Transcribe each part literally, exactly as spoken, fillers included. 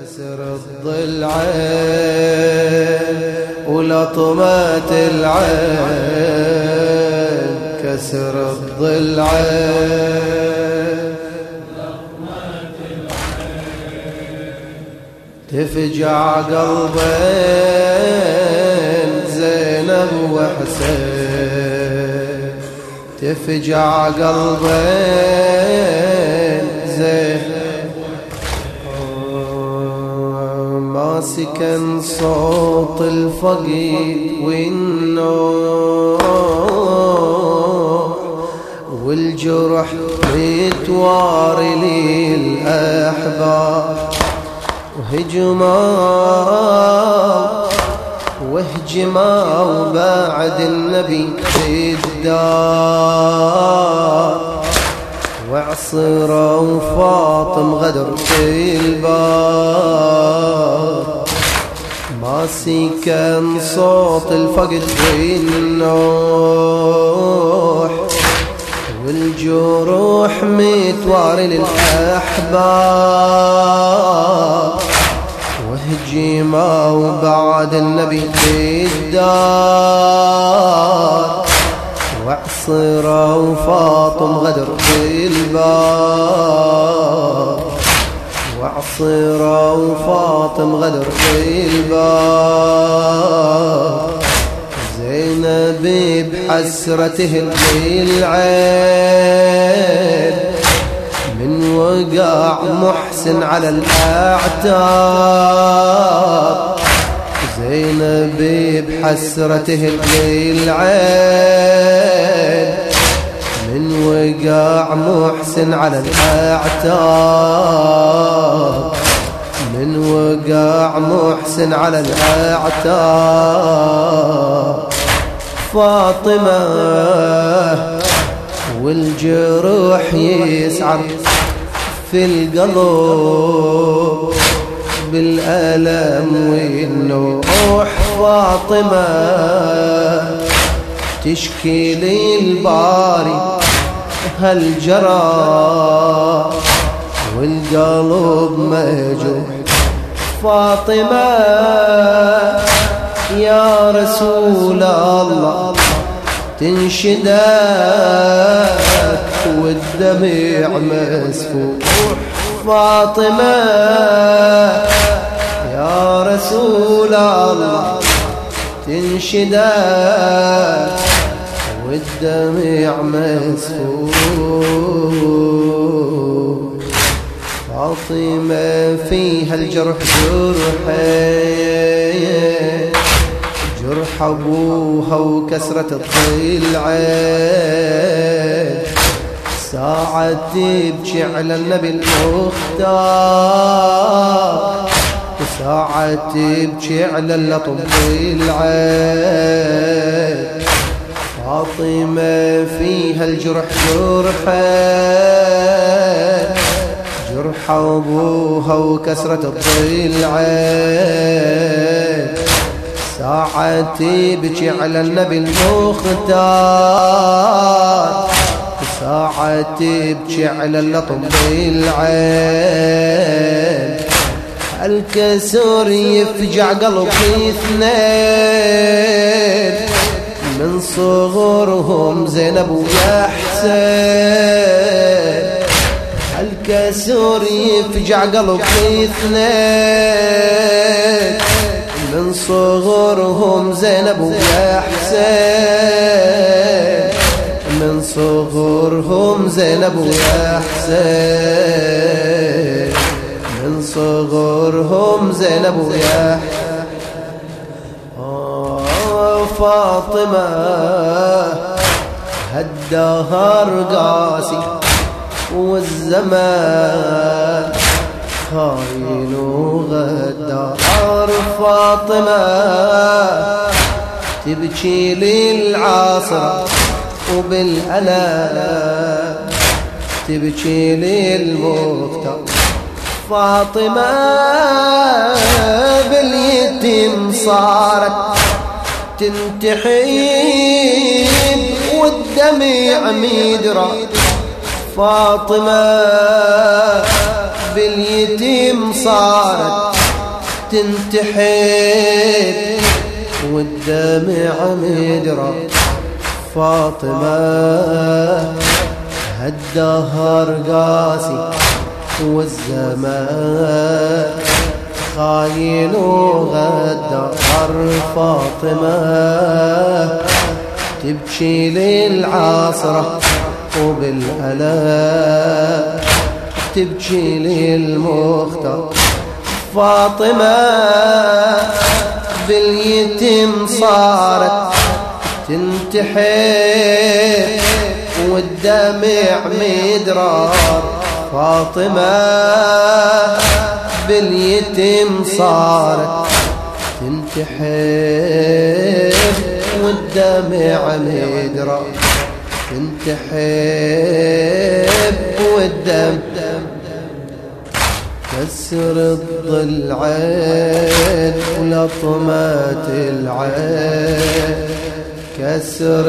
كسر الضلعين ولطمة العين، كسر الضلعين تفجع قلبين زينب وحسين، تفجع قلبين زينب ما سكن صوت الفقيد والنوح والجرح متواري للأحباب، وهجموا وهجموا بعد النبي في الدار، وعصروا فاطم غدر في الباب، ما سكن صوت الفقد والنوح والجروح متواري للأحباب، وهجموا بعد النبي في الدار، وعصروا فاطم غدر في الباب، وعصروا فاطم غدر في الباب، زينب بحسرته العين من وقع محسن على الأعتاب، زينب بحسرته العين من وقع محسن على الأعتاب، من وقع محسن على الأعتاب، فاطمة والجروح يسعر في القلب بالألم والنوح، فاطمة تشكي للباري هالجرى والقلب مجروح، فاطمة يا رسول الله تنشدك والدمع مسفوح، فاطمة يا رسول الله تنشدك والدمع مسفوح، فاطمة فيها الجرح جرحين، جرح أبوها وكسرة الضلعين، ساعة تبكي على النبي المختار، وساعة تبكي على اللطم العين، فاطمة فيها الجرح جرحين، جرح أبوها وكسرة الضلعين، ساعة تبكي على النبي المختار، ساعة تبكي على اللطم بالعين، الكسر يفجع قلبي اثنين من صغرهم زينب ويا حسين، الكسر يفجع قلبي اثنين من صغرهم زينب ويا حسين، من صغرهم زينب ويا حسين، من صغرهم زينب ويا حسين. آه فاطمة هالدهر قاسي والزمان خاين وغدار، فاطمة تبكي للعاصر وبالألم تبكي للمختار، فاطمة باليتيم صارت تنتحب والدمع ميدرى، فاطمة باليتيم صارت تنتحب والدمع مدرى فاطمة هالدهر قاسي والزمان خاين وغدار فاطمة تبكي للعاصرة وبالألام تبكي للمختار فاطمة باليتيم صارت تنتحب والدمع مدرار فاطمة باليتيم صارت تنتحب والدمع مدرار تنتحب والدم كسر الضلعين ولطمات العين كسر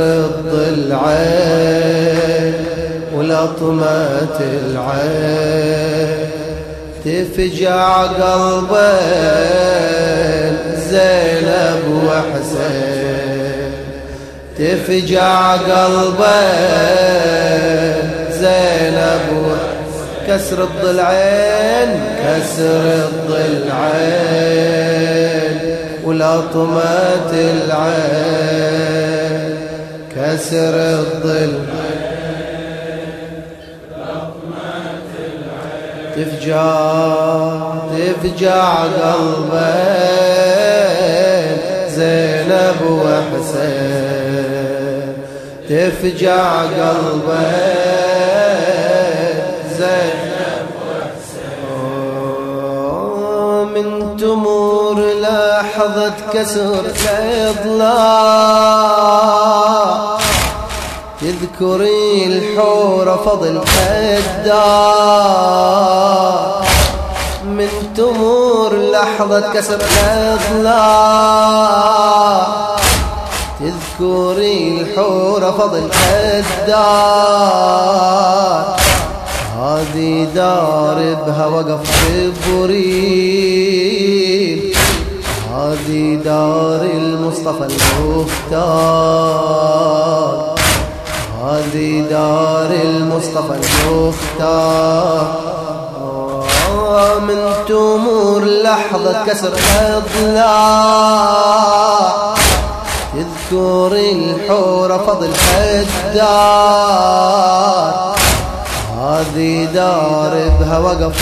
الضلعين ولطمات العين تفجع قلبين زينب وحسين تفجع قلبين زينب وحسين كسر الضلعين كسر الضلعين ولطمات العين كسر الضلعين تفجع تفجع قلبين زينب وحسين تفجع قلبين زينب وحسين من تمور لحظة كسر الإضلاع تذكري الحورة فضل الدار من تمور لحظة كسر الإضلاع تذكري الحورة فضل الدار هذه دار بها وقف ببريد هذه دار المصطفى المختار هذه دار المصطفى المختار من تمور لحظة كسر الإضلاع تذكري الحورة فضل الدار هذه دار بها وقف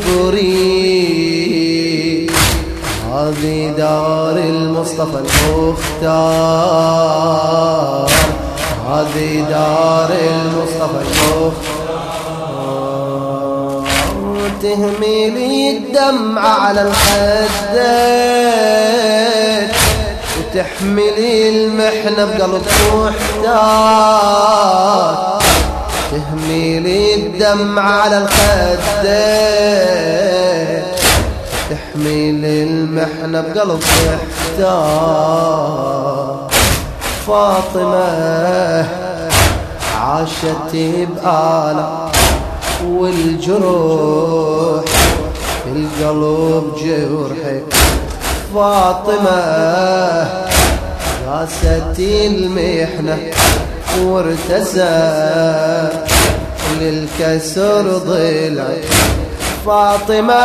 ببريد هذه دار المصطفى المختار هذه دار المصطفى المختار تهملي الدمع على الخدين وتحملي المحنة بقلب محتار تهملي الدمع على الخدين تحملي المحنة بقلب محتار فاطمة عاشت بآلة والجروح في القلب جرحي فاطمة قاست المحنة وارتسى للكسر ضلعي فاطمة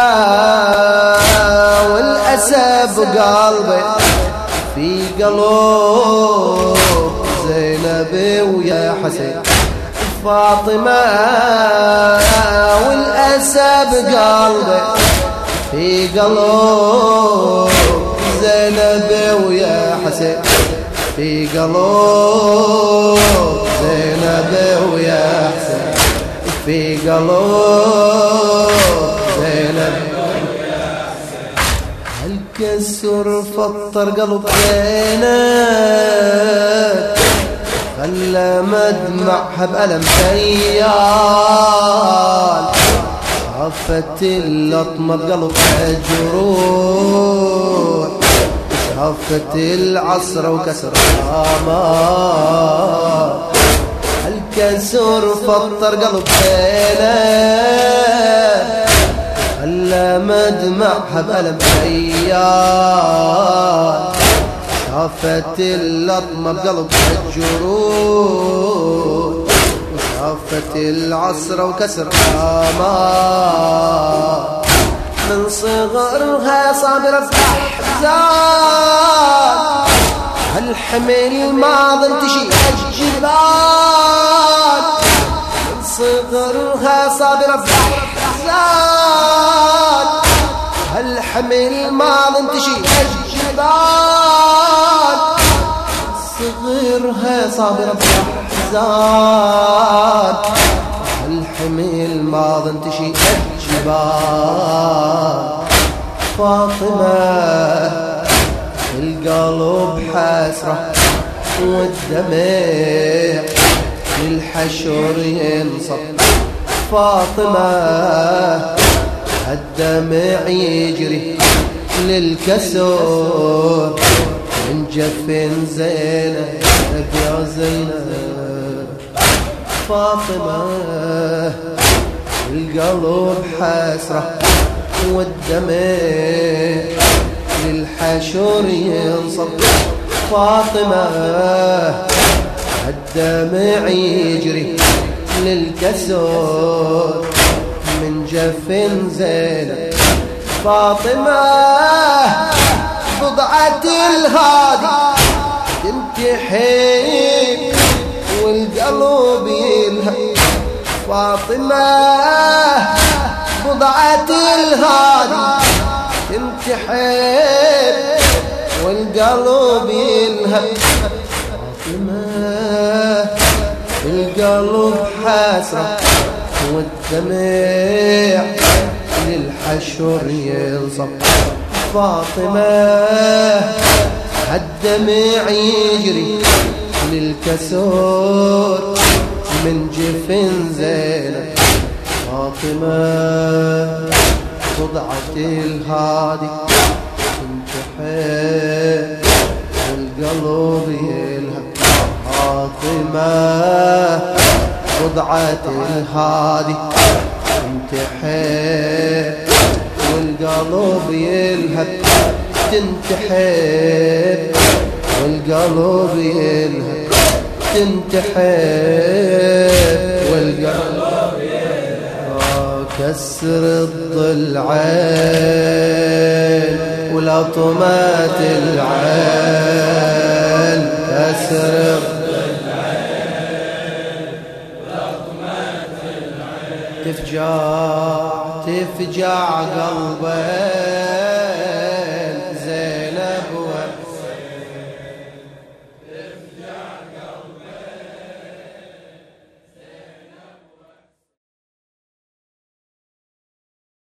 والأسى بقلبي في قلوب زينب ويا حسين فاطمة والأسى بقلبي في قلوب زينب ويا حسين في قلوب زينب ويا حسين في قلوب زينب هالكسر فطر قلب زينب خلى مدمعها بألم سيال شافت اللطمة بقلبها جروح شافت العصر وكسر الآمال هالكسر فطر قلب زينب خلى مدمعها بألم عيال، شافت اللطمة بقلبها الجروح، وشافت العصرة وكسر آمال. من صغرها صابرة بأحزان، هالحمل ما ظل تشيل الجبال. من صغرها صابرة بأحزان، هالحمل ما ظل تشيل الجبال. صغرها صابرة بأحزان، هالحمل ما ظل تشيل الجبال. فاطمة القلب حسرة والدمع للحشر ينصب. فاطمة الدمع يجري للكسور من جفن زينب يا زينب. فاطمة القلب حسرة والدمع للحشر ينصب. فاطمة الدمع يجري للكسور من جفن زينب. فاطمة بضعة الهادي تنتحب والقلب يلهب. فاطمة بضعة الهادي تنتحب والقلب يلهب. فاطمة القلب حسرة والدمع للحشر ينصب. فاطمة الدمع يجري للكسور من جفن زينب. فاطمة بضعة الهادي تنتحب والقلب يلهب. فاطمة بضعة الهادي تنتحب والقلب يلهب. تنتحب والقلب يلهب. تنتحب والقلب يلهب. كسر الضلعين ولطمات العين. كسر الضلعين ولطمات العين. تفجع تفجع قلبي